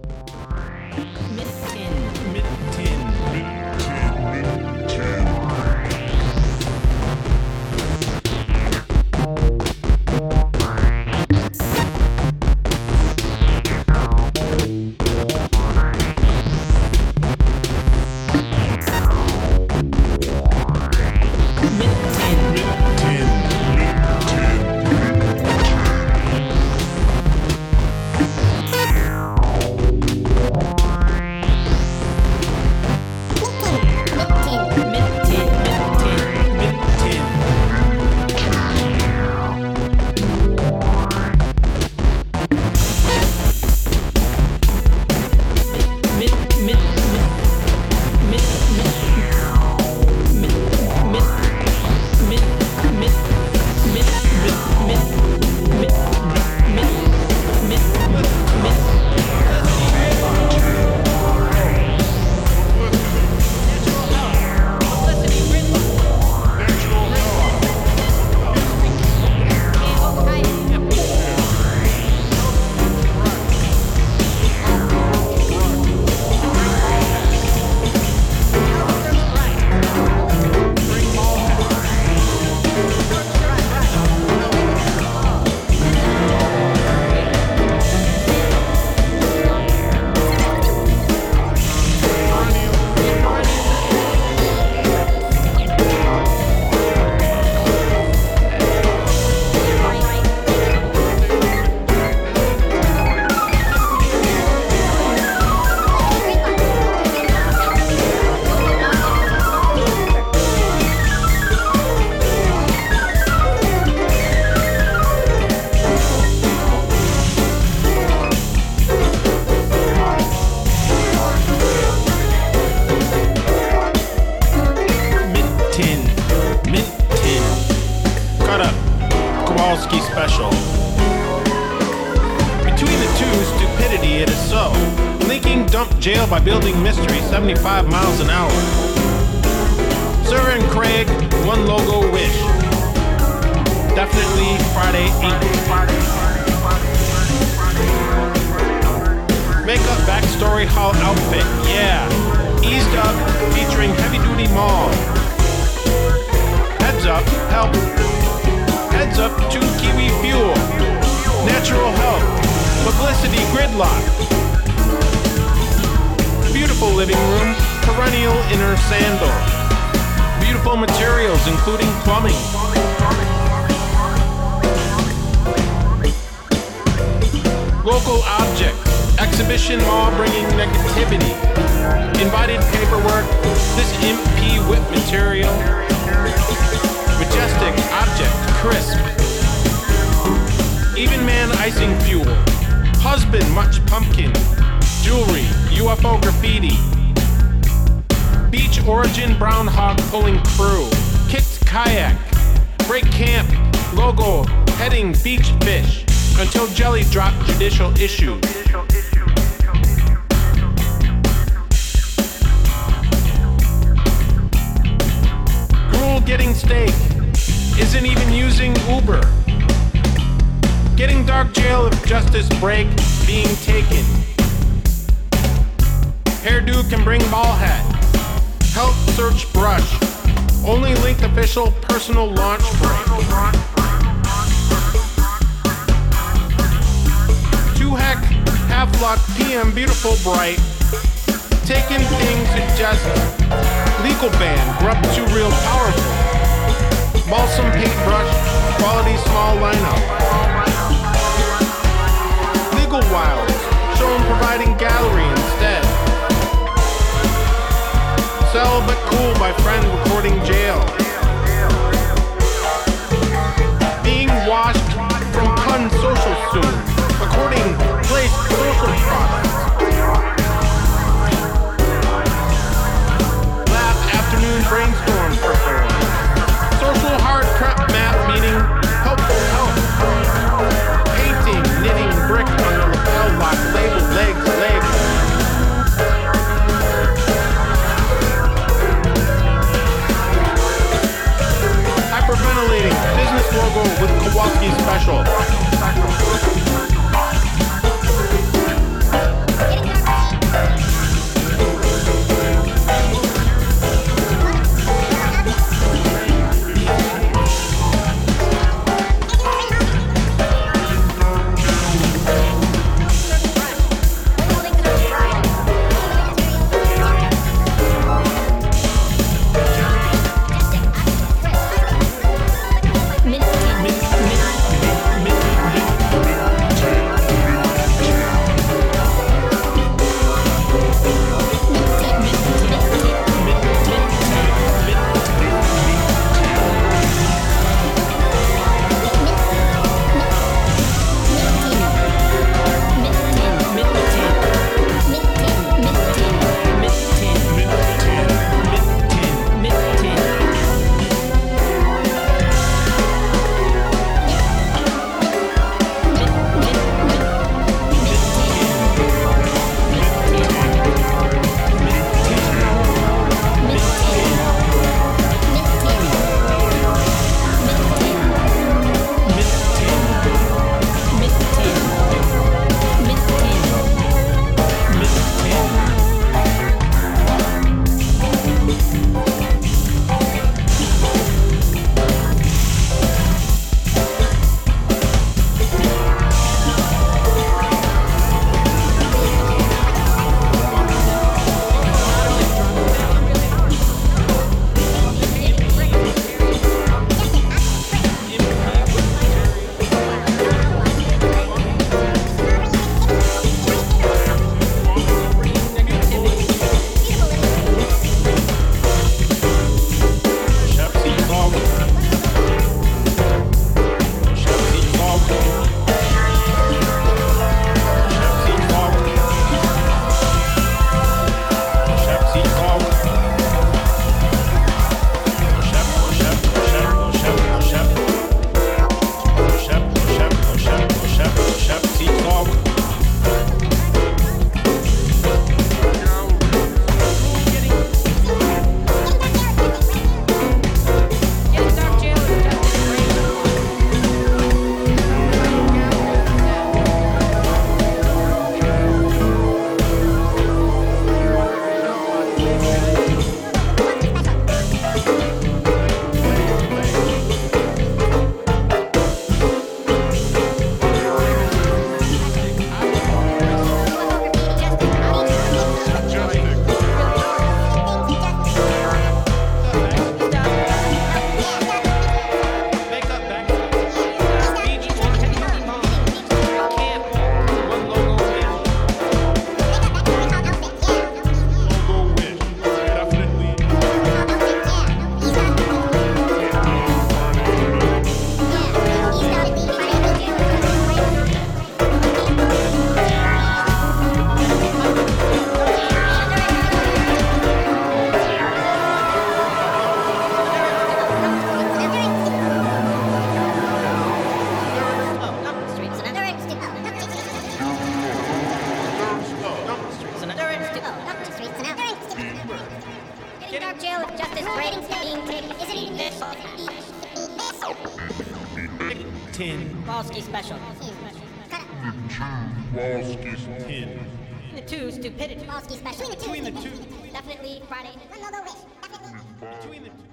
Special. Between the two, stupidity it is so. Linking dump jail by building mystery 75 miles an hour. Sir and Craig, one logo wish. Definitely Friday 8th. Makeup backstory hall outfit, yeah. Eased up, featuring heavy duty mall. Heads up, help. Heads up to Kiwi Fuel. Natural health. Publicity gridlock. Beautiful living room. Perennial inner sandal. Beautiful materials including plumbing. Local object. Exhibition mall bringing negativity. Invited paperwork. This MP whip material. Majestic object, crisp. Even man icing fuel. Husband, much pumpkin. Jewelry, UFO graffiti. Beach origin, brown hog pulling crew. Kicked kayak. Break camp, logo, heading beach fish. Until jelly drop judicial issue. Gruel getting steak. Isn't even using Uber. Getting dark jail if justice break being taken. Hairdo can bring ball hat. Health search brush. Only linked official personal launch break. 2-hack, half-lock PM beautiful bright. Taking things suggest legal ban, grub too real powerful. Balsam paintbrush, quality small lineup. Legal Wilds, shown providing gallery instead. Sell but cool by friend recording jail. Being washed from pun social soon, according place social products. Laugh afternoon brainstorm perform. Social hard prep map meaning helpful help. Painting, knitting brick on the lapel lock labeled legs. tin. Walski special. Cut it. Tin. Between the two, stupidity. Walski special. Between the two. Definitely Friday. One more wish. Definitely. Between the two.